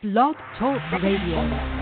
Blog Talk Radio.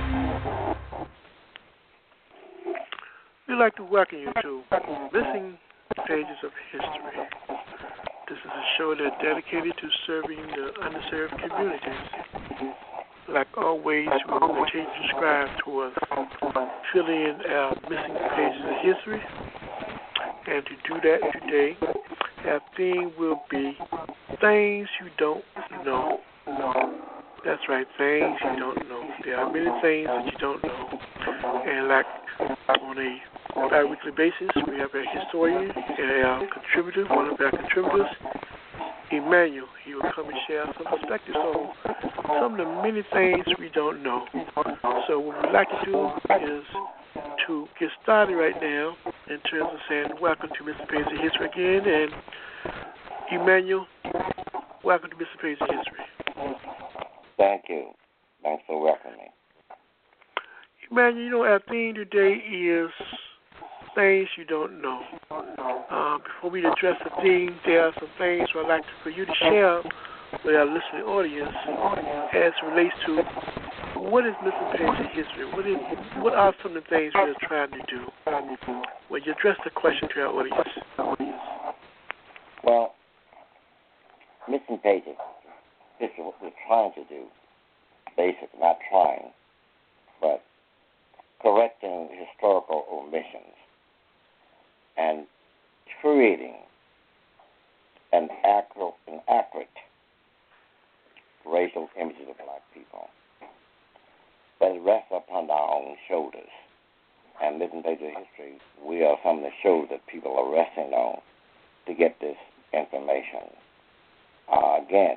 We'd like to welcome you to Missing Pages of History. This is a show that's dedicated to serving the underserved communities. Like always, we will continue to strive towards filling in our missing pages of history. And to do that today, our theme will be Things You Don't Know. That's right, things you don't know. There are many things that you don't know. And like on a bi-weekly basis, we have a historian and our contributor, one of our contributors, Emmanuel. He will come and share some perspectives on some of the many things we don't know. So what we'd like to do is to get started right now in terms of saying welcome to Mr. Page of History again. And Emmanuel, welcome to Mr. Page of History. Thank you. Thanks for welcoming me. Emmanuel, our theme today is things you don't know. Before we address the theme, there are some things I'd like for you to share with our listening audience as it relates to what is missing page of history. What are some of the things we are trying to do? When you address the question to our audience. Well, missing pages. This is what we're trying to do. Basically, not trying, but correcting historical omissions and creating an accurate racial images of black people that rest upon our own shoulders. And missing pages of history, we are some of the shoulders that people are resting on to get this information. Again,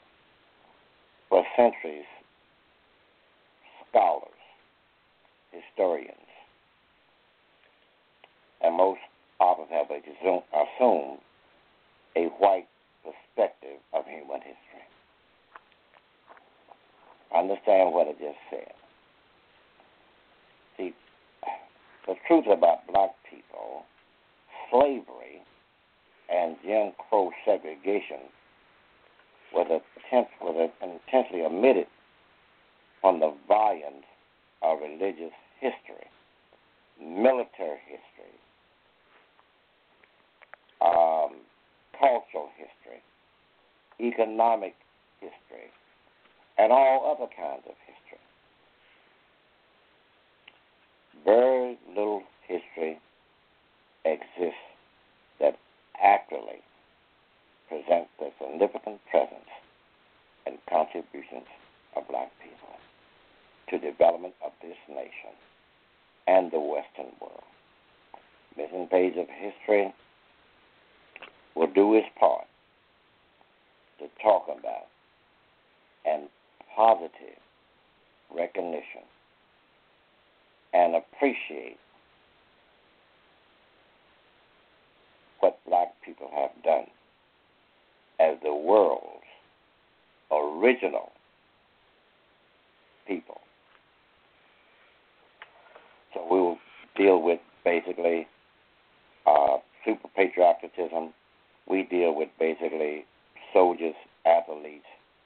for centuries, scholars, historians, and most authors have assumed a white perspective of human history. Understand what I just said. See, the truth about black people, slavery, and Jim Crow segregation was intentionally omitted from the volumes of religious history, military history, cultural history, economic history, and all other kinds of history. Very little history exists that accurately presents the significant presence and contributions of black people to development of this nation and the Western world. Missing Page of History will do its part to talk about and positive recognition and appreciate what black people have done as the world's original people. So we will deal with basically super patriotism. We deal with basically soldiers, athletes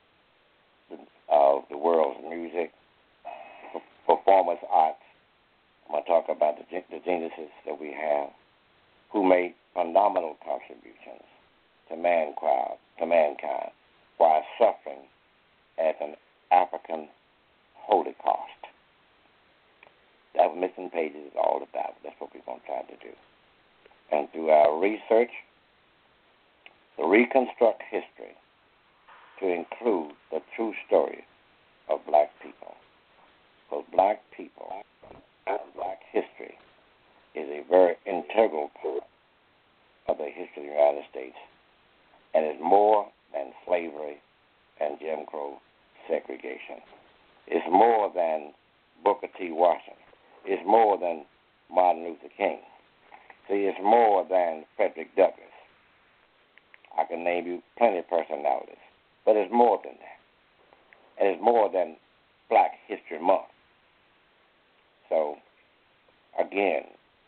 of the world's music, performance arts. I'm going to talk about the geniuses that we have who made phenomenal contributions to mankind while suffering at an African holocaust. That's what Missing Pages is all about. That's what we're going to try to do. And through our research, to reconstruct history to include the true story of black people. Because black people and black history is a very integral part of the history of the United States and is more than slavery and Jim Crow segregation. It's more than Booker T. Washington. It's more than Martin Luther King. See, it's more than Frederick Douglass. I can name you plenty of personalities, but it's more than that. And it's more than Black History Month. So, again,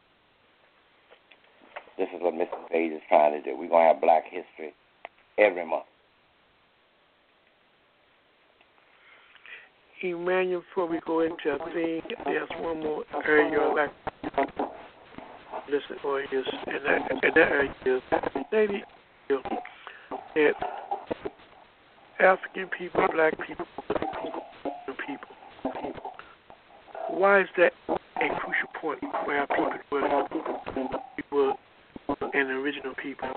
this is what Mr. Page is trying to do. We're going to have Black History every month. Emmanuel, before we go into a thing, there's one more area I'd like to listen on is, and that area is, lady, that African people, black people, people. Why is that a crucial point where our people were an original people?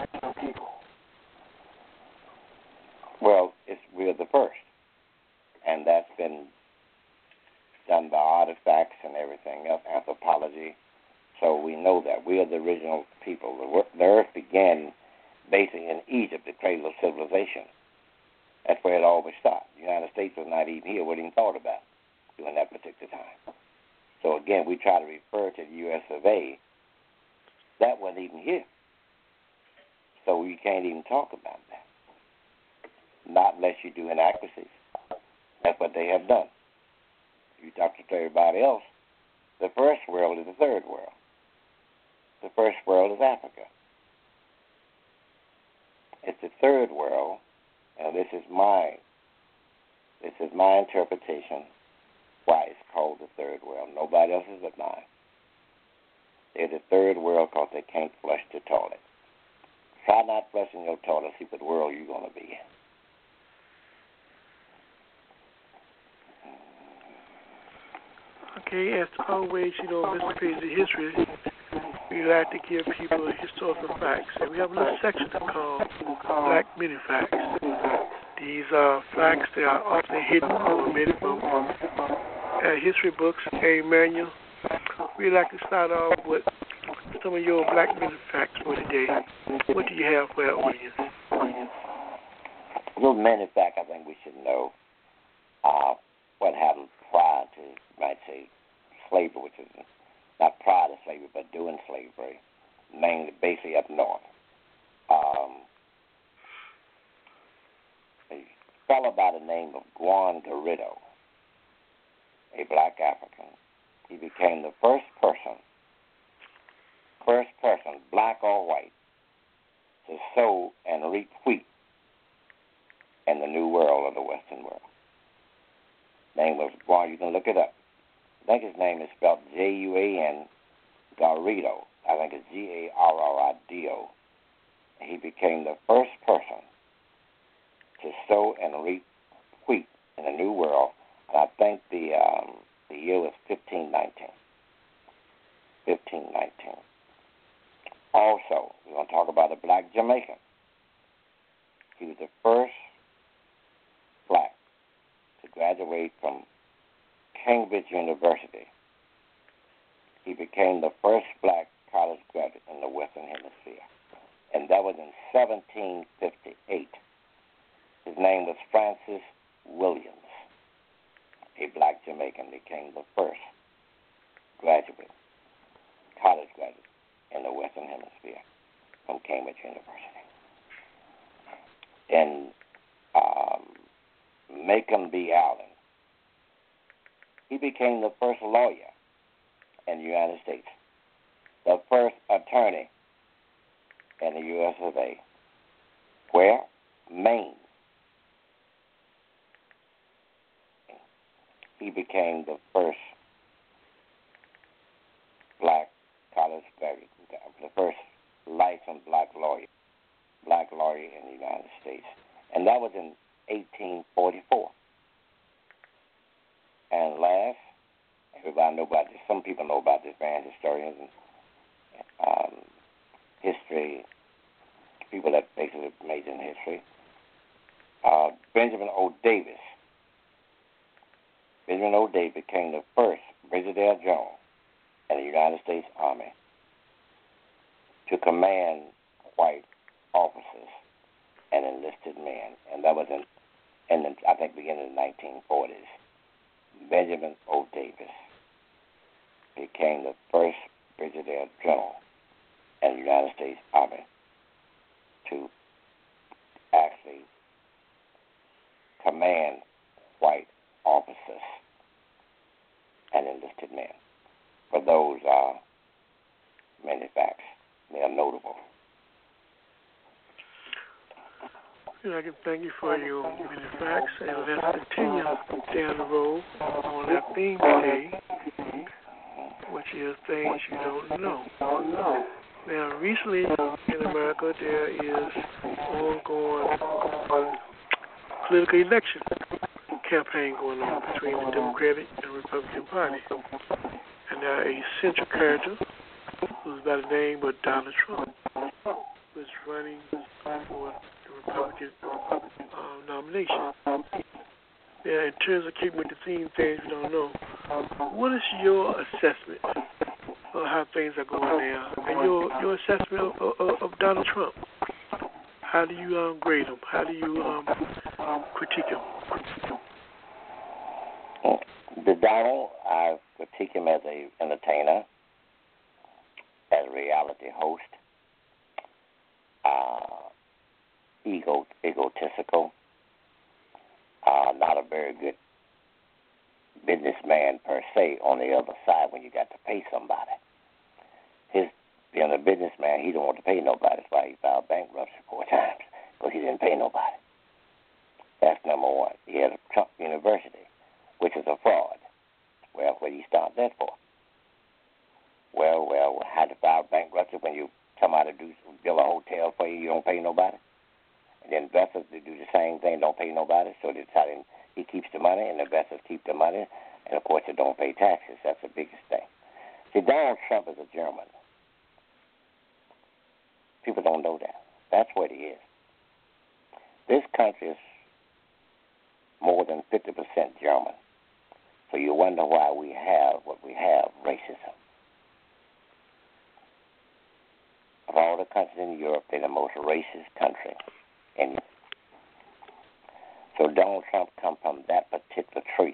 Well, we're the first, and that's been done by artifacts and everything else, anthropology. So we know that we are the original people. The earth began basically in Egypt, the cradle of civilization. That's where it always stopped. The United States was not even here, wasn't even thought about during that particular time. So again, we try to refer to the U.S. of A. That wasn't even here. So we can't even talk about that. Not unless you do inaccuracies. That's what they have done. If you talk to everybody else, the first world is the third world. The first world is Africa. It's the third world, and this is my interpretation why it's called the third world. Nobody else's but mine. They're the third world because they can't flush the toilet. Try not flushing your toilet, see what world you're going to be in. Okay, as always, Mr. Paisley, history, we like to give people historical facts. And we have a little section called Black Mini Facts. These are facts that are often hidden or omitted from history books. Hey, Emmanuel, we'd like to start off with some of your Black Mini Facts for today. What do you have for our audience? A little mini fact I think we should know what happened prior to, you might say, slavery, which is not prior to slavery, but during slavery, mainly basically up north. A fellow by the name of Juan Garrido, a black African, he became the first person, black or white, to sow and reap wheat in the New World or the Western world. Name was Juan. You can look it up. I think his name is spelled Juan Garrido. I think it's Garrido. He became the first person to sow and reap wheat in the New World, and I think the year was 1519. 1519. Also, we're going to talk about a black Jamaican. He was the first black to graduate from Cambridge University. He became the first black college graduate in the Western Hemisphere, and that was in 1758. His name was Francis Williams. A black Jamaican became the first college graduate in the Western Hemisphere from Cambridge University. And Macon B. Allen, he became the first lawyer in the United States, the first attorney in the U.S. of A. Where? Maine. He became the first black college graduate, the first licensed black lawyer in the United States. And that was in 1844. And last, everybody know about this. Some people know about this, man, historians and history, people that basically major in history. Benjamin O. Davis. Benjamin O. Davis became the first Brigadier General in the United States Army to command white officers and enlisted men. And that was in I think, beginning of the 1940s. Benjamin O. Davis became the first Brigadier General in the United States Army to actually command white officers and enlisted men. For those many facts, they are notable. And I can thank you for your many facts, and let's continue down the road on our theme today, which is things you don't know. Now, recently in America, there is ongoing political election campaign going on between the Democratic and Republican Party. And now a central character who's by the name of Donald Trump was running for the Republican nomination. Now, in terms of keeping with the theme, things we don't know, what is your assessment of how things are going now, and your assessment of Donald Trump? How do you grade him? How do you critique him? The Donald, I critique him as an entertainer, as a reality host, egotistical, not a very good businessman per se. On the other side, when you got to pay somebody, being a businessman, he don't want to pay nobody. That's why he filed bankruptcy 4 times, because he didn't pay nobody. That's number one. He had a Trump University, which is a fraud. Well, what do you start that for? Well, how to file bankruptcy when you somebody build a hotel for you, you don't pay nobody? And the investors, they do the same thing, don't pay nobody, so he keeps the money, and the investors keep the money, and of course they don't pay taxes. That's the biggest thing. See, Donald Trump is a German. People don't know that. That's what he is. This country is more than 50% German. So you wonder why we have what we have, racism. Of all the countries in Europe, they're the most racist country. So Donald Trump comes from that particular tree.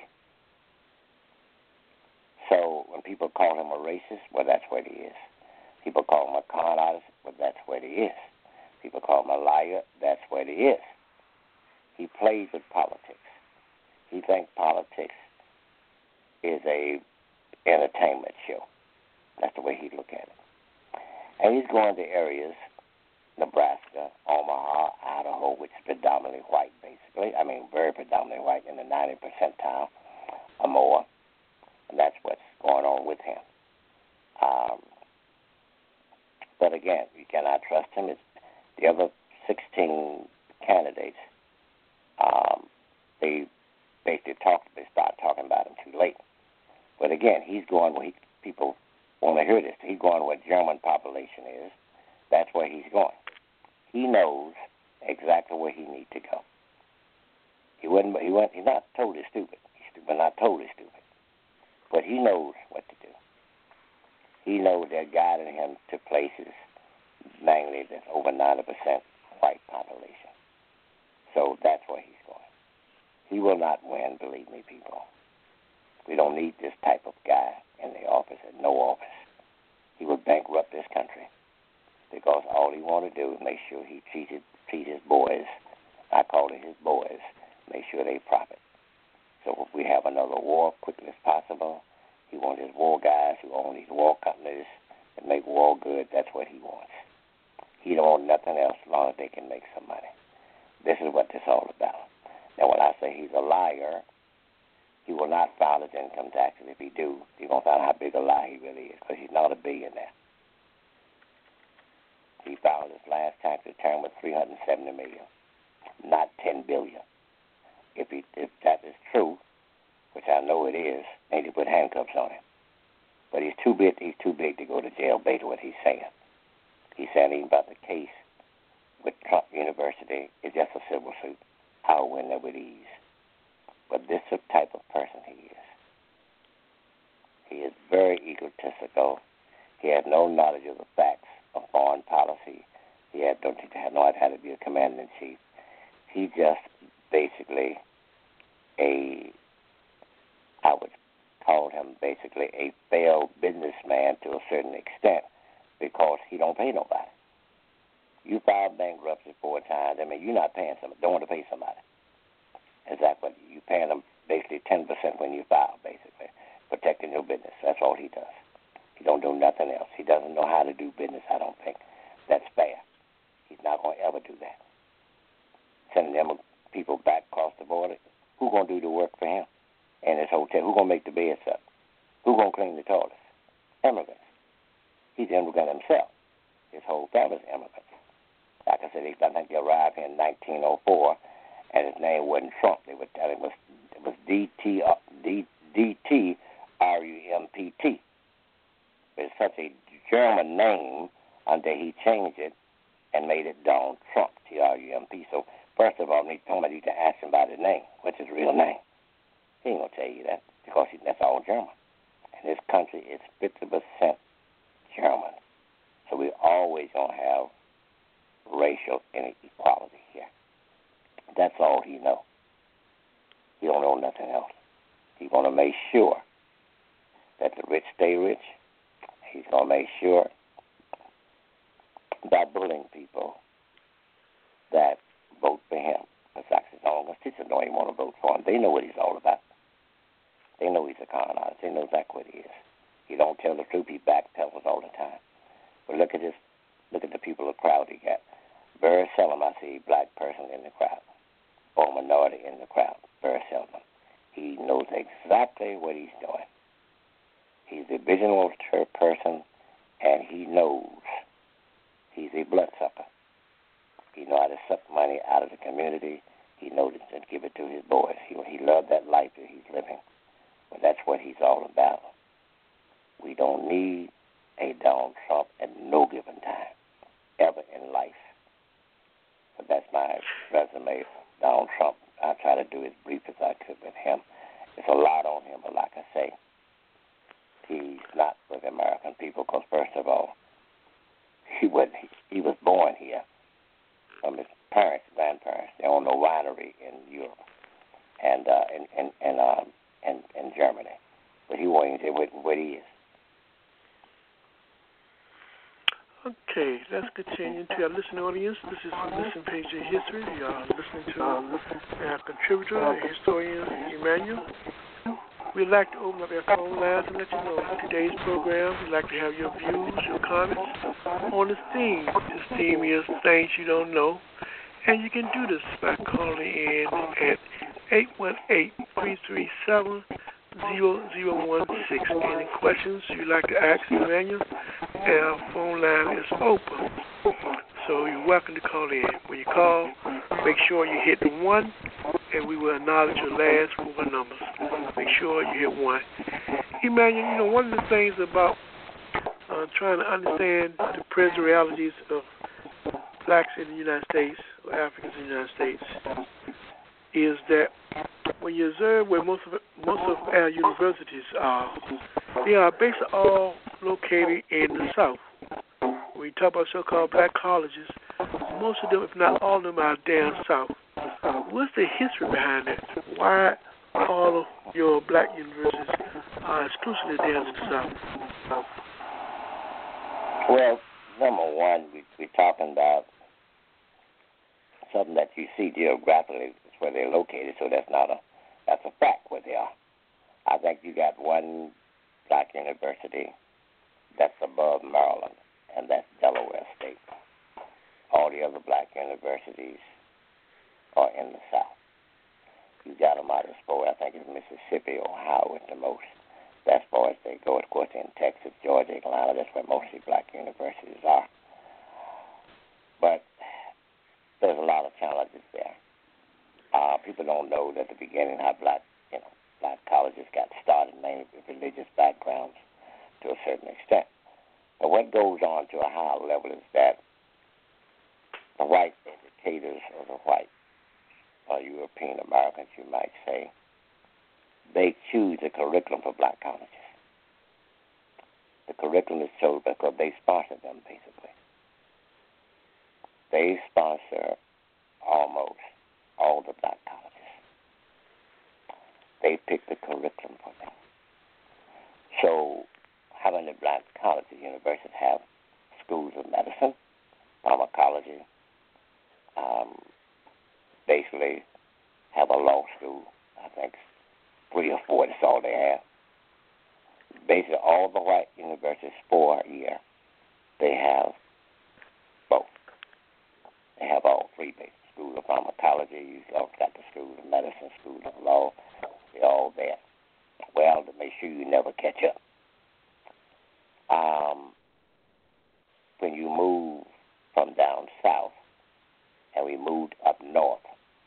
So when people call him a racist, well, that's what he is. People call him a con artist, well, that's what he is. People call him a liar, that's what he is. He plays with politics. He thinks politics is a entertainment show. That's the way he look at it. And he's going to areas, Nebraska, Omaha, Idaho, which is predominantly white, basically. I mean, very predominantly white, in the 90th percentile or more. And that's what's going on with him. But again, you cannot trust him. It's the other 16 candidates, they start talking about him too late. But again, he's going where people want to hear this. He's going where German population is. That's where he's going. He knows exactly where he needs to go. He's not totally stupid. He's stupid, not totally stupid. But he knows what to do. He knows they're guiding him to places, mainly that's over 90% white population. So that's where he's going. He will not win, believe me, people. We don't need this type of guy in the office, at no office. He would bankrupt this country, because all he want to do is make sure he treat his boys, I call it his boys, make sure they profit. So if we have another war quickly as possible, he wants his war guys who own these war companies and make war good. That's what he wants. He don't want nothing else as long as they can make some money. This is what this is all about. Now, when I say he's a liar, he will not file his income taxes. If he do, you're going to find out how big a liar he really is, because he's not a billionaire. He filed his last tax return with $370 million, not $10 billion. If that is true, which I know it is, they need to put handcuffs on him. But he's too big to go to jail based on what he's saying. He's saying even about the case with Trump University is just a civil suit. I'll win that with ease. But this is the type of person he is. He is very egotistical. He has no knowledge of the facts of foreign policy. He had no idea how to be a commander-in-chief. He just basically I would call him basically a failed businessman to a certain extent, because he don't pay nobody. You file bankruptcy 4 times. I mean, you're not paying somebody. Don't want to pay somebody. Exactly. You paying them basically 10% when you file, basically, protecting your business. That's all he does. He don't do nothing else. He doesn't know how to do business, I don't think. That's fair. He's not going to ever do that. It's in people back across the border. Who's going to do the work for him in his hotel? Who's going to make the beds up? Who's going to clean the toilets? Immigrants. He's an immigrant himself. His whole family's immigrants. Like I said, I think they arrived here in 1904, and his name wasn't Trump. They would tell him it was D-T-R-U-M-P-T. It's such a German name until he changed it and made it Donald Trump, T-R-U-M-P. So first of all, somebody needs to ask him about his name. What's his real name? He ain't going to tell you that because that's all German. And this country is 50% German. So we always going to have racial inequality here. That's all he knows. He don't know nothing else. He's going to make sure that the rich stay rich. He's going to make sure by bullying people that vote for him. Because actually, all constituents don't even want to vote for him. They know what he's all about. They know he's a con artist. They know exactly what he is. He don't tell the truth. He backpedals all the time. But look at this. Look at the people, the crowd he got. Very seldom I see a black person in the crowd or a minority in the crowd. Very seldom. He knows exactly what he's doing. He's a visionary person, and he knows he's a bloodsucker. He knows how to suck money out of the community. He knows to give it to his boys. He loved that life that he's living. But that's what he's all about. We don't need a Donald Trump at no given time, ever in life. But that's my resume for Donald Trump. I try to do as brief as I could with him. There's a lot on him, but like I say, he's not for the American people because, first of all, he was born here from his parents, grandparents. They own no winery in Europe and in Germany. But he won't even say what he is. Okay, let's continue to our listening audience. This is the Missing Page of History. You are listening to our contributor, historian Emmanuel. We'd like to open up our phone lines and let you know today's program. We'd like to have your views, your comments on this theme. This theme is things you don't know. And you can do this by calling in at 818-337-0016. Any questions you'd like to ask Emmanuel? Our phone line is open. So you're welcome to call in. When you call, make sure you hit the 1, and we will acknowledge your last 4 numbers. Make sure you hit 1. Emmanuel, one of the things about trying to understand the present realities of blacks in the United States, or Africans in the United States, is that when you observe where most of our universities are, they are basically all located in the South. When we talk about so-called black colleges, most of them, if not all of them, are down South. What's the history behind that? Why all of your black universities are exclusively down in the South? Well, number one, we're talking about something that you see geographically is where they're located, so that's a fact where they are. I think you got one black university that's above Maryland, and that's Delaware State. All the other black universities are in the South. You got them out as far, I think it's Mississippi, Ohio at the most. That's as far as they go. Of course, in Texas, Georgia, Atlanta, that's where mostly black universities are. But there's a lot of challenges there. People don't know that at the beginning how black colleges got started, mainly with religious backgrounds to a certain extent. But what goes on to a higher level is that the white educators, or the white European Americans, you might say, they choose the curriculum for black colleges. The curriculum is chosen because they sponsor them, basically. They sponsor almost all the black colleges. They pick the curriculum for them. So how many black colleges, universities have schools of medicine, pharmacology, basically have a law school. I think 3 or 4, that's all they have. Basically all the white universities 4 a year, they have both. They have all 3 bases. school of pharmacology, you've got the school of medicine, school of law. They're all there. Well, to make sure you never catch up. When you move from down south and we moved up north,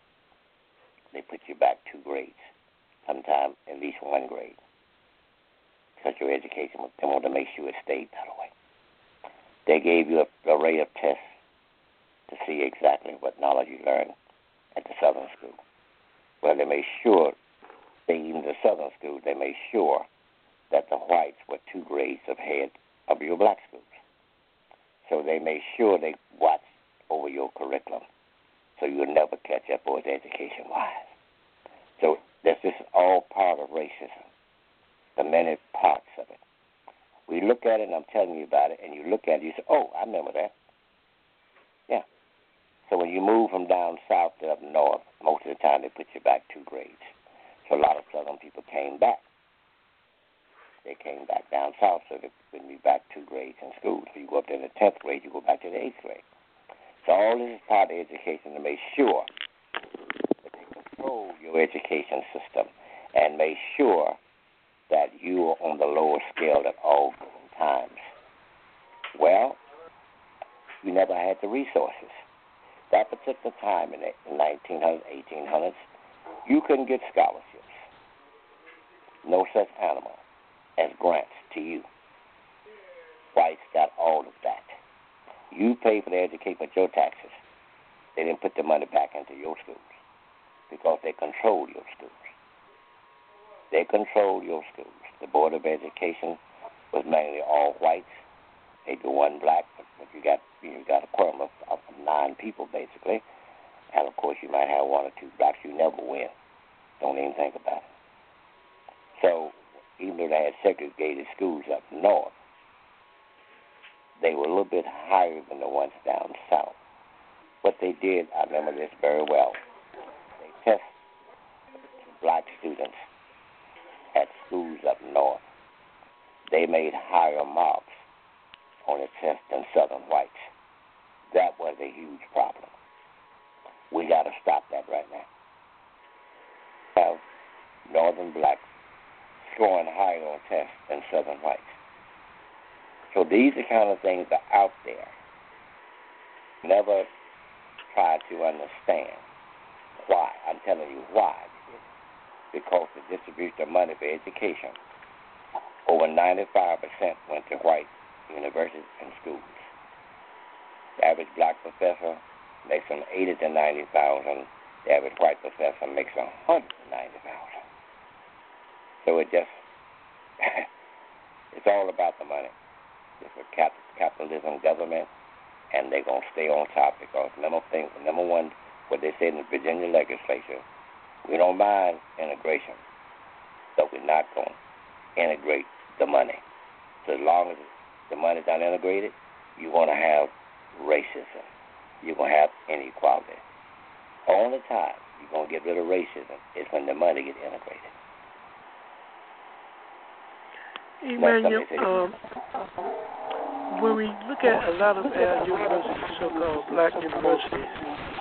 they put you back 2 grades, sometimes at least 1 grade. Because your education, they want to make sure it stayed that way. They gave you an array of tests to see exactly what knowledge you learned at the southern school. Well, they made sure, even the southern school, they made sure that the whites were 2 grades ahead of your black schools. So they made sure they watched over your curriculum so you'll never catch up with education-wise. So this is all part of racism, the many parts of it. We look at it, and I'm telling you about it, and you look at it, you say, oh, I remember that. Yeah. So when you move from down south to up north, most of the time they put you back 2 grades. So a lot of southern people came back. They came back down south, so they would be back 2 grades in school. So you go up to the 10th grade, you go back to the 8th grade. So all this is part of education to make sure that they control your education system and make sure that you are on the lower scale at all given times. Well, you never had the resources. That particular time in the 1900s, 1800s, you couldn't get scholarships. No such animal as grants to you. Whites got all of that. You pay for the education with your taxes. They didn't put the money back into your schools because they control your schools. They control your schools. The Board of Education was mainly all whites, maybe 1 black, but you got a quorum of 9 people basically, and of course you might have 1 or 2 blacks. You never win. Don't even think about it. So even though they had segregated schools up north, they were a little bit higher than the ones down south. What they did, I remember this very well, they tested black students at schools up north. They made higher marks on the test than southern whites. That was a huge problem. We got to stop that right now. Have northern blacks scoring higher on tests than southern whites. So these are kind of things that are out there. Never try to understand why. I'm telling you why. Because the distribution of money for education, over 95% went to white universities and schools. The average black professor makes from $80,000 to $90,000. The average white professor makes $190,000. So it just, it's all about the money. It's a capitalism government, and they're going to stay on top because number one, what they said in the Virginia legislature, we don't mind integration, but we're not going to integrate the money. So as long as the money's not integrated, you're going to have racism. You're going to have inequality. Only time you're going to get rid of racism is when the money gets integrated. Emmanuel, when we look at a lot of our universities, so-called black universities,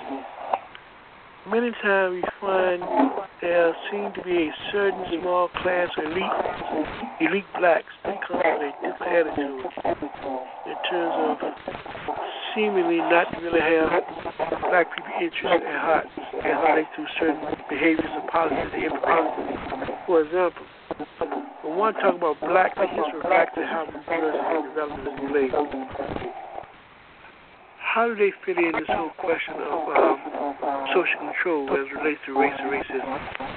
many times we find there seem to be a certain small class of elite blacks that come with a different attitude in terms of seemingly not really have black people interested at heart and relate to certain behaviors and policies they implement. For example, when one talk about black, the history of black and how the university development is played, how do they fit in this whole question of social control as it relates to race and racism?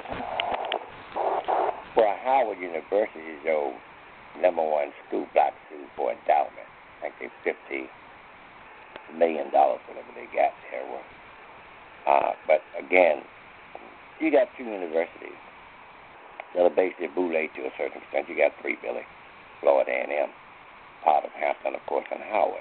Well, Howard University is your #1 school, black school for endowment. I think they $50 million, whatever they got there. But again, you got 2 universities that are basically boule to a certain extent. You got 3 Billy, Florida A&M, part of Hampton, of course, and Howard.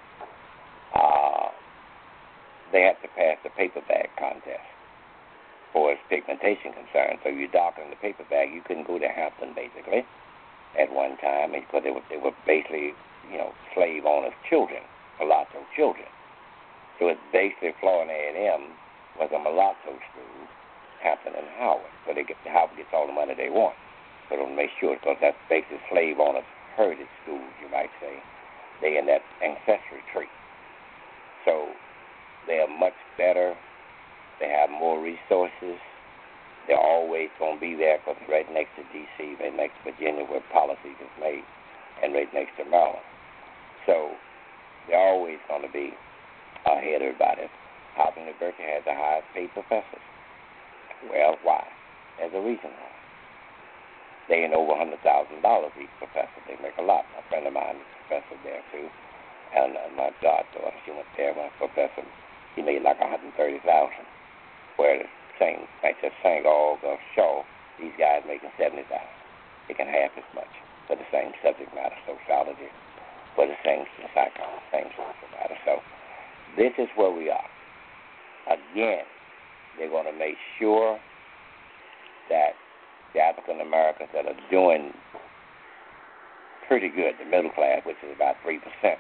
They have to pass the paper bag contest for its pigmentation concern. So you darken the paper bag. You couldn't go to Hampton, basically, at one time because they were basically, slave owners' children, mulatto children. So it's basically Florida A&M was a mulatto school, Hampton and Howard. So Howard gets all the money they want. So to make sure, because that's basically slave owners' heritage schools, you might say. They in that ancestry tree. So they are much better. They have more resources. They're always going to be there because right next to D.C., right next to Virginia where policy is made, and right next to Maryland. So they're always going to be ahead of everybody. Howard University has the highest paid professors. Well, why? There's a reason why. They ain't over $100,000 each professor. They make a lot. A friend of mine is a professor there, too. And my goddaughter, she went there. My professor, he made like $130,000. Where the same, like the St. August Shaw, these guys making $70,000. They can half as much for the same subject matter, sociology, for the same psychology, same social matter. So this is where we are. Again, they're going to make sure that the African Americans that are doing pretty good, the middle class, which is about 3%,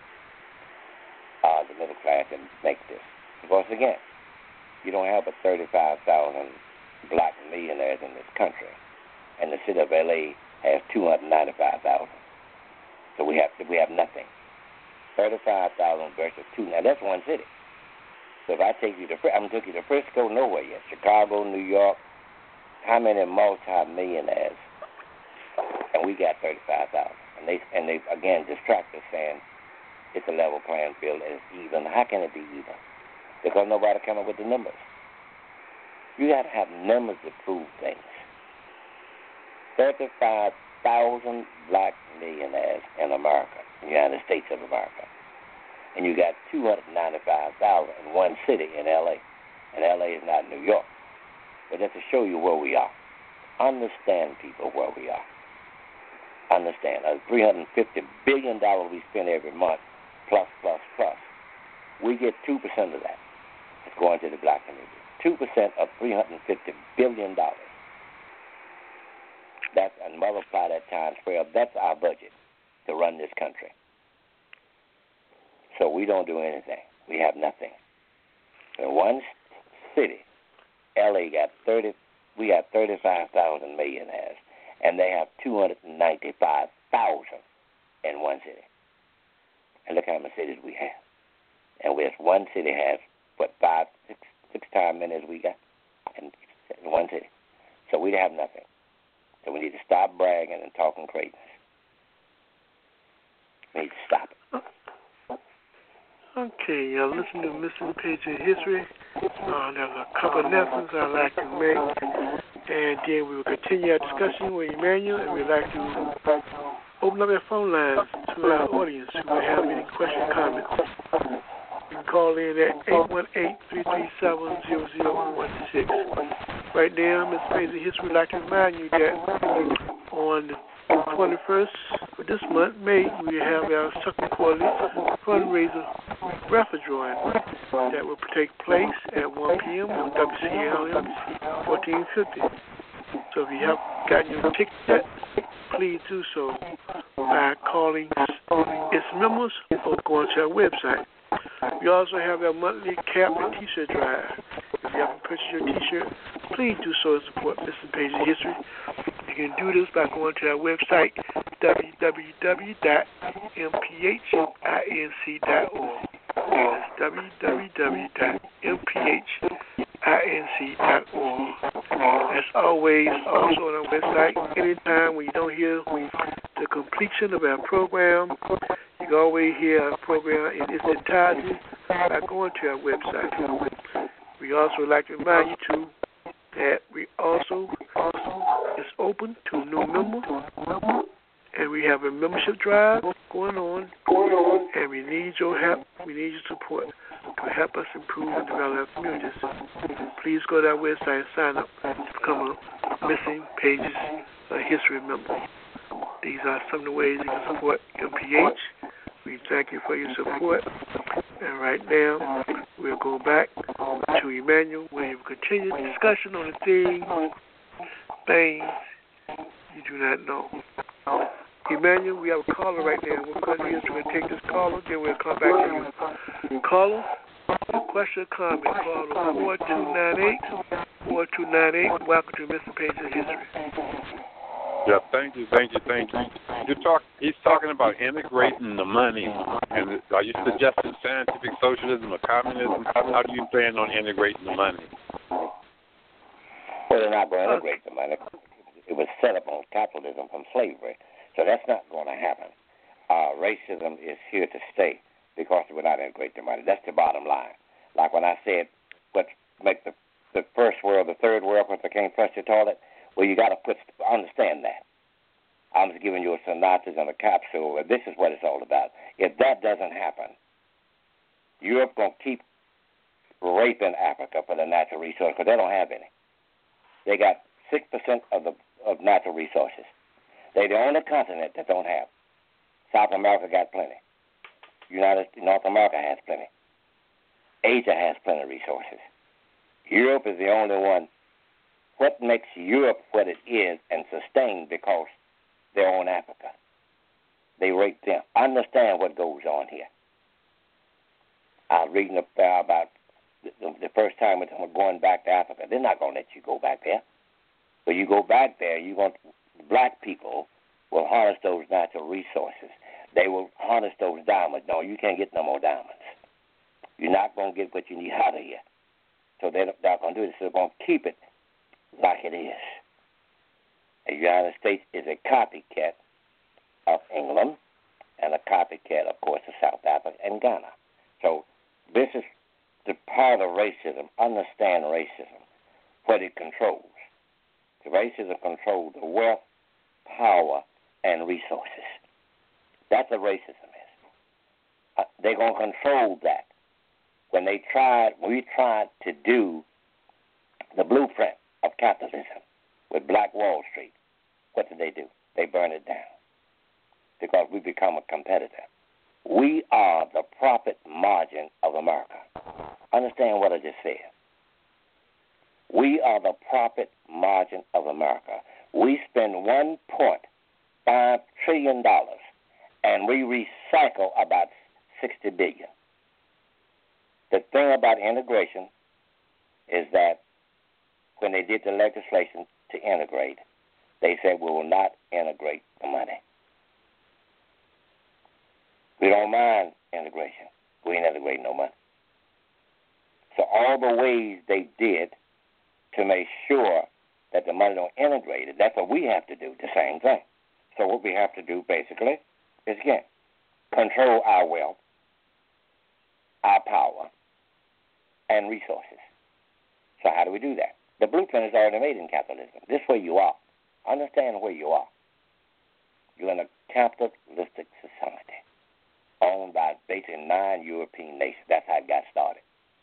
the middle class can make this. Because again, you don't have but 35,000 black millionaires in this country, and the city of LA has 295,000. So we have nothing. 35,000 versus 2. Now that's one city. So if I take you to, I'm going to take you to Frisco, nowhere yet. Chicago, New York. How many multi-millionaires? And we got 35,000. And they again distract us saying it's a level playing field and it's even. How can it be even? Because nobody come up with the numbers. You got to have numbers to prove things. 35,000 black millionaires in America, in the United States of America. And you got 295,000 in one city in L.A. And L.A. is not New York. But just to show you where we are. Understand, people, where we are. Understand. $350 billion we spend every month, plus. We get 2% of that. It's going to the black community. 2% of $350 billion. That's, and multiply that times 12. That's our budget to run this country. So we don't do anything. We have nothing. In one city, LA we got 35,000 millionaires, and they have 295,000 in one city. And look how many cities we have. And whereas one city has, six times many as we got in one city. So we have nothing. So we need to stop bragging and talking crazy. We need to stop it. Okay, y'all listen to Missing Page of History. There's a couple of announcements I'd like to make, and then we will continue our discussion with Emmanuel, and we'd like to open up our phone lines to our audience who may have any questions or comments. You can call in at 818-337-0016. Right now, Mr. Page of History would like to remind you that on the 21st of this month, May, we have our second quarterly fundraiser raffle drawing that will take place at 1 p.m. on WCLM 1450. So if you have gotten your ticket yet, please do so by calling its members or going to our website. We also have our monthly cap and T-shirt drive. If you haven't purchased your T-shirt, please do so and support Missing Page of History. You can do this by going to our website, www.mphinc.org. That's www.mphinc.org. As always, also on our website, anytime when you don't hear the completion of our program, you can always hear our program in its entirety by going to our website. We also like to remind you, too, that we also is open to new members, and we have a membership drive going on, and we need your help, we need your support to help us improve and develop our communities. Please go to our website and sign up to become a Missing Pages of History member. These are some of the ways you can support MPH. We thank you for your support. And right now, we'll go back to Emmanuel, where he will continue the discussion on the things you do not know. Emmanuel, we have a caller right now. We're going to take this caller, then we'll come back to you. Caller, your question or comment, call on 4298. Welcome to Mr. Page's History. Yeah, thank you. He's talking about integrating the money. And are you suggesting scientific socialism or communism? How do you plan on integrating the money? Well, they're not going to integrate the money. It was set up on capitalism from slavery. So that's not going to happen. Racism is here to stay because it will not integrate the money. That's the bottom line. Like when I said, what make the first world, the third world, when they can't flush the toilet, well, you got to understand that. I'm just giving you a synopsis and a capsule. This is what it's all about. If that doesn't happen, Europe going to keep raping Africa for the natural resources because they don't have any. They got 6% of natural resources. They're the only continent that don't have. South America got plenty. North America has plenty. Asia has plenty of resources. Europe is the only one. What makes Europe what it is and sustained because they own Africa. They rape them. Understand what goes on here. I was reading about the first time when we're going back to Africa. They're not going to let you go back there. But you go back there, black people will harness those natural resources. They will harness those diamonds. No, you can't get no more diamonds. You're not going to get what you need out of here. So they're not going to do this. So they're going to keep it like it is. The United States is a copycat of England and a copycat, of course, of South Africa and Ghana. So this is the part of racism. Understand racism, what it controls. The racism controls the wealth, power, and resources. That's what racism is. They're going to control that. When we tried to do the blueprint of capitalism with Black Wall Street, what did they do? They burned it down because we become a competitor. We are the profit margin of America. Understand what I just said. We are the profit margin of America. We spend $1.5 trillion and we recycle about $60 billion. The thing about integration is that when they did the legislation to integrate, they said we will not integrate the money. We don't mind integration. We ain't integrating no money. So all the ways they did to make sure that the money don't integrate it, that's what we have to do, the same thing. So what we have to do basically is, again, control our wealth, our power, and resources. So how do we do that? The blueprint is already made in capitalism. This is where you are. Understand where you are. You're in a capitalistic society owned by basically 9 European nations. That's how it got started.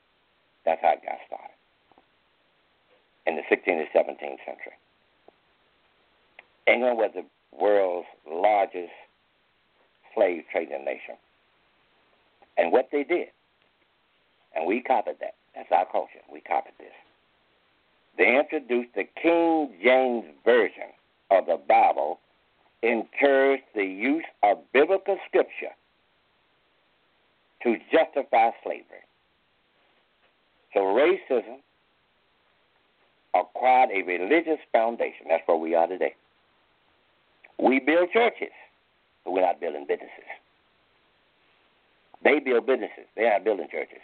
In the 16th and 17th century. England was the world's largest slave trading nation. And what they did, and we copied that. That's our culture. We copied this. They introduced the King James Version of the Bible, encouraged the use of biblical scripture to justify slavery. So racism acquired a religious foundation. That's where we are today. We build churches, but we're not building businesses. They build businesses. They're not building churches.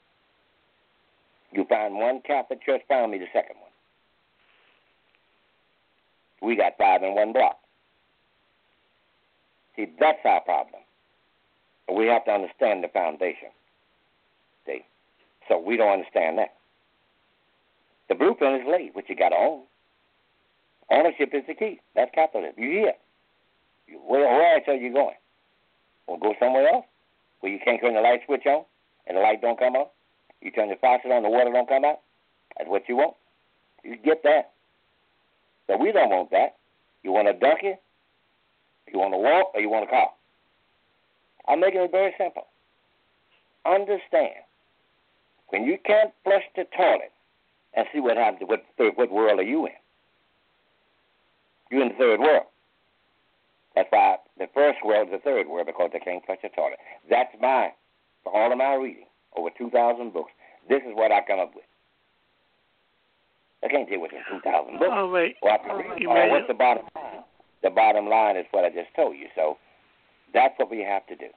You find one Catholic church, find me the second one. We got 5 in one block. See, that's our problem. We have to understand the foundation. See? So we don't understand that. The blueprint is laid, but you got to own. Ownership is the key. That's capitalism. You hear? Where else are you going? Well, go somewhere else where you can't turn the light switch on and the light don't come on. You turn the faucet on, the water don't come out. That's what you want. You get that. But we don't want that. You want a donkey, you want a walk, or you want a car. I'm making it very simple. Understand, when you can't flush the toilet and see what happens, what world are you in? You're in the third world. That's why the first world is the third world, because they can't flush the toilet. For all of my reading, over 2,000 books, This is what I come up with. I can't deal with it in 2,000 books. All right. What's the bottom? The bottom line is what I just told you. So that's what we have to do.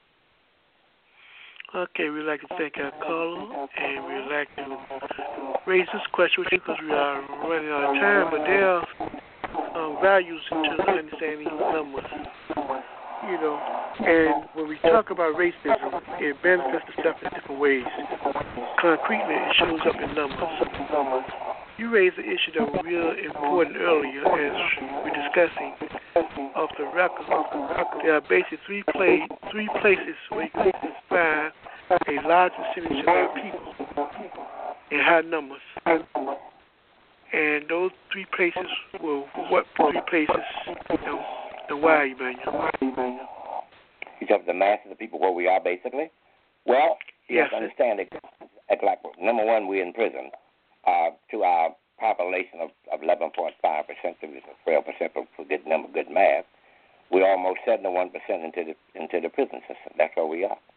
Okay, we'd like to thank our caller, and we'd like to raise this question with you because we are running out of time, but there are values into understanding numbers. You know, and when we talk about racism, it manifests itself in different ways. Concretely, it shows up in numbers. You raised an issue that was real important earlier as we're discussing off the record. There are basically three places where you can find a large percentage of our people in high numbers. And those three places were what three places, and why, Emmanuel? You talk the mass of the people where we are, basically? Well, you have to understand it. Like, number one, we're in prison. To our population of 11.5%, which is a 12% for good number, good math, we're almost 71% into the prison system. That's where we are.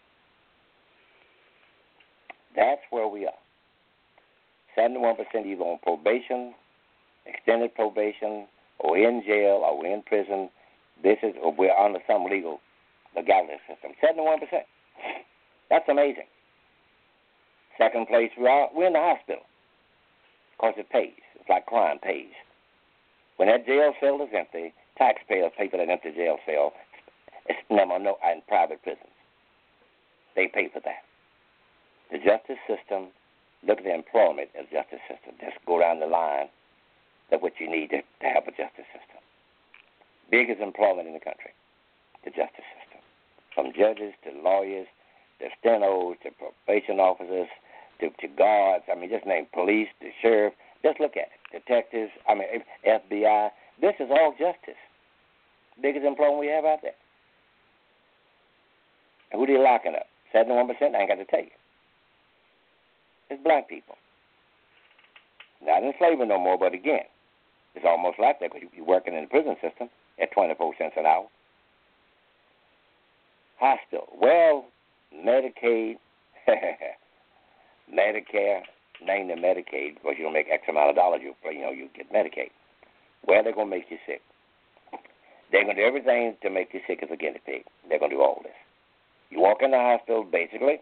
That's where we are. 71% either on probation, extended probation, or in jail, or we're in prison. Or we're under some legality system. 71%. That's amazing. Second place, we're in the hospital because it pays. It's like crime pays. When that jail cell is empty, taxpayers pay for that empty jail cell. It's in private prisons. They pay for that. The justice system, look at the employment of the justice system. Just go down the line. That's what you need to have a justice system. Biggest employment in the country, the justice system. From judges to lawyers, to stenos, to probation officers, to guards. I mean, just name police, the sheriff. Just look at it. Detectives, FBI. This is all justice. Biggest employment we have out there. And who are they locking up? 71%? I ain't got to tell you. It's black people. Not in slavery no more, but again, it's almost like that because you're working in the prison system at 24 cents an hour. Hospital. Well, Medicaid, Medicare, name the Medicaid because you don't make X amount of dollars, you get Medicaid. Well, they're going to make you sick. They're going to do everything to make you sick as a guinea pig. They're going to do all this. You walk in the hospital, basically,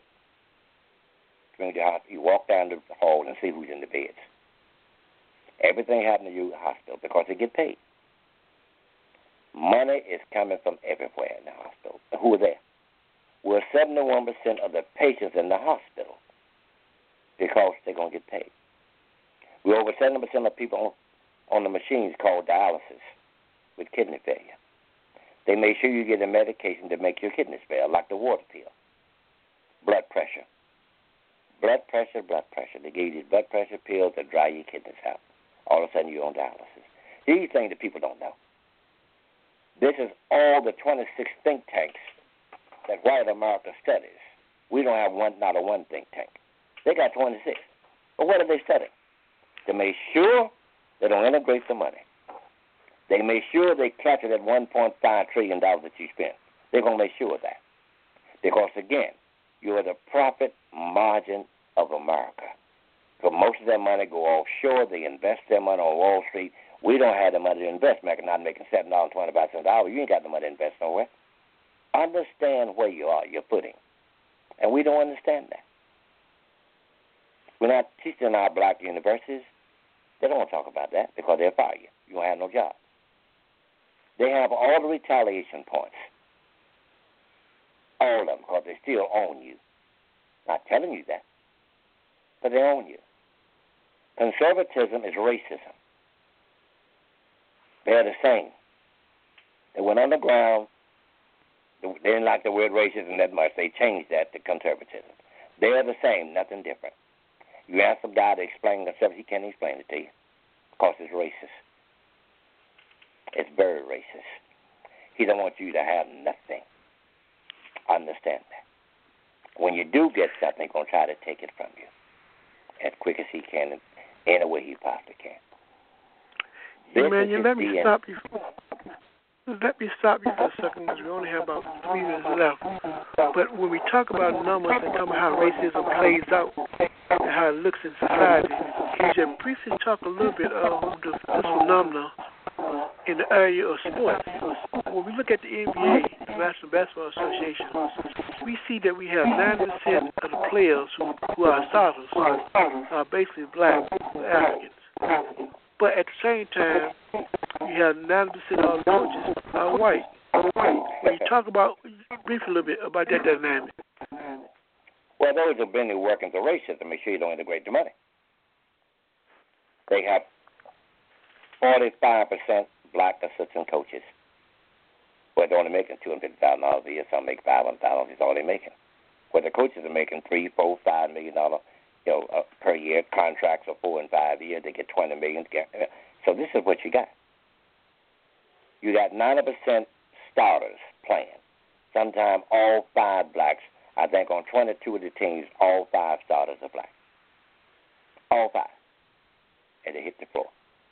you walk down the hall and see who's in the beds. Everything happened to you in the hospital because they get paid. Money is coming from everywhere in the hospital. Who are there? We're 71% of the patients in the hospital because they're going to get paid. We're over 70% of people on the machines called dialysis with kidney failure. They make sure you get a medication to make your kidneys fail, like the water pill. Blood pressure. Blood pressure. They gave you blood pressure pills to dry your kidneys out. All of a sudden you're on dialysis. These things that people don't know. This is all the 26 think tanks that white America studies. We don't have not a one think tank. They got 26. But what are they studying? To make sure they don't integrate the money. They make sure they capture that $1.5 trillion that you spend. They're going to make sure of that. Because, again, you are the profit margin of America. So most of their money go offshore. They invest their money on Wall Street. We don't have the money to invest. America not making $7.25 an hour. You ain't got the money to invest nowhere. Understand where you are, your footing. And we don't understand that. We're not teaching our black universities. They don't want to talk about that because they'll fire you. You won't have no job. They have all the retaliation points. All of them, because they still own you. Not telling you that, but they own you. Conservatism is racism. They're the same. They went underground. They didn't like the word racism that much. They changed that to conservatism. They're the same, nothing different. You ask a guy to explain themselves, he can't explain it to you because it's racist. It's very racist. He don't want you to have nothing. Understand that. When you do get something, he's going to try to take it from you as quick as he can in any way he possibly can. Emmanuel, let me stop you for a second because we only have about 3 minutes left. But when we talk about numbers and talk about how racism plays out, and how it looks in society. Can you just briefly talk a little bit of this phenomenon in the area of sports? When we look at the NBA, the National Basketball Association, we see that we have 90% of the players who are starters are basically black or Africans. But at the same time, you have 90% of the coaches are white. Can you talk about briefly a little bit about that dynamic? Well, those have been the workings of racism. Make sure you don't integrate the money. They have 45% black assistant coaches. Well, they're only making $250,000 a year. Some make $500,000. That's all they're making. Well, the coaches are making $3, $4, $5 million, per year. Contracts are 4 and 5 years. They get $20 million. So this is what you got. You got 90% starters playing. Sometimes all 5 blacks. I think on 22 of the teams, all 5 starters are black. All 5. And they hit the floor.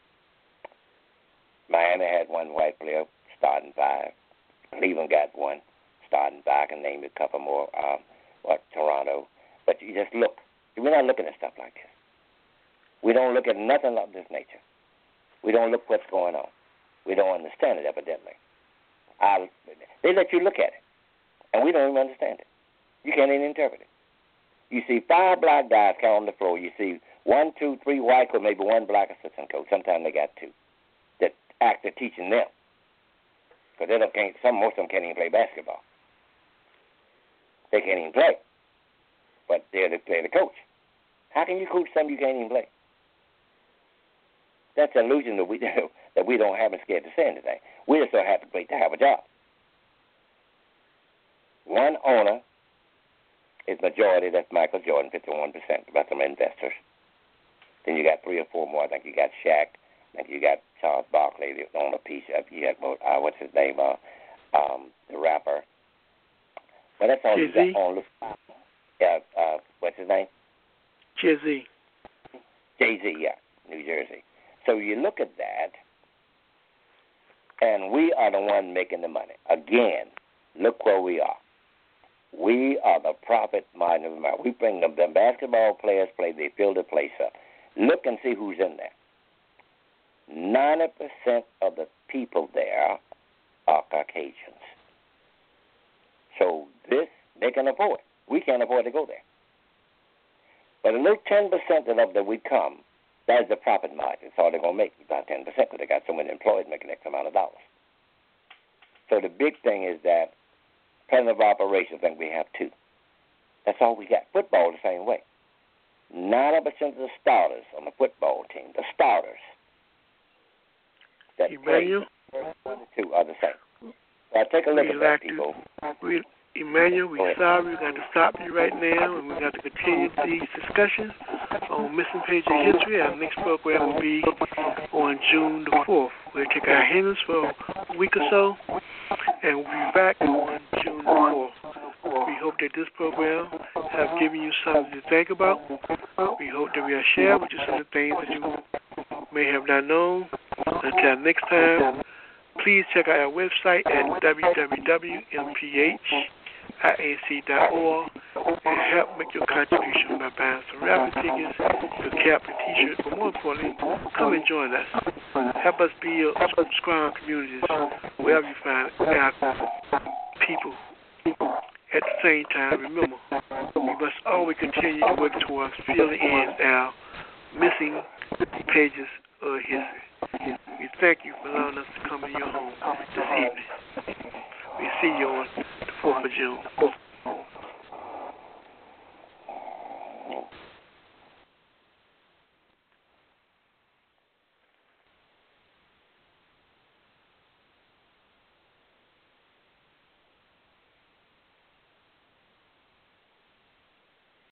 Miami had 1 white player starting 5. Cleveland got 1 starting 5. I can name a couple more. Toronto. But you just look. We're not looking at stuff like this. We don't look at nothing of this nature. We don't look what's going on. We don't understand it, evidently. They let you look at it, and we don't even understand it. You can't even interpret it. You see 5 black guys count on the floor. You see 1, 2, 3 white or maybe 1 black assistant coach. Sometimes they got 2 that act teaching them. Because most of them can't even play basketball. They can't even play. But they're the coach. How can you coach something you can't even play? That's an illusion that we do, that we don't have and scared to say anything. We just don't have to wait to have a job. One owner is majority, that's Michael Jordan, 51%. The rest of them are investors. Then you got 3 or 4 more. I think you got Shaq. I think you got Charles Barkley, the owner piece. You got, what's his name, the rapper. But that's all you got on the what's his name? Jay-Z. Jay-Z, yeah, New Jersey. So you look at that, and we are the one making the money. Again, look where we are. We are the profit margin of America. We bring the basketball players play, they fill the place up. Look and see who's in there. 90% of the people there are Caucasians. So this, they can afford. We can't afford to go there. But a little 10% that we come, that's the profit margin. That's all they're going to make, about 10%, because they got so many employees making X amount of dollars. So the big thing is that president of operations, I think we have 2. That's all we got. Football the same way. 90% of the starters on the football team, the starters, that Emmanuel? play, 1 to 2 are the same. So I take a look at that, people. Emmanuel, we're sorry. We've got to stop you right now, and we've got to continue these discussions on Missing Page of History. Our next program will be on June the 4th. We'll take our hiatus for a week or so, and we'll be back on June the 4th. We hope that this program has given you something to think about. We hope that we have shared with you some of the things that you may have not known. Until next time, please check out our website at www.mphinc.org and help make your contribution by buying some raffle tickets, your cap and t-shirt, but more importantly, come and join us. Help us build strong communities wherever you find our people. At the same time, remember, we must always continue to work towards filling in our missing pages of history. We thank you for allowing us to come in your home this evening. We see you on the 4th of June.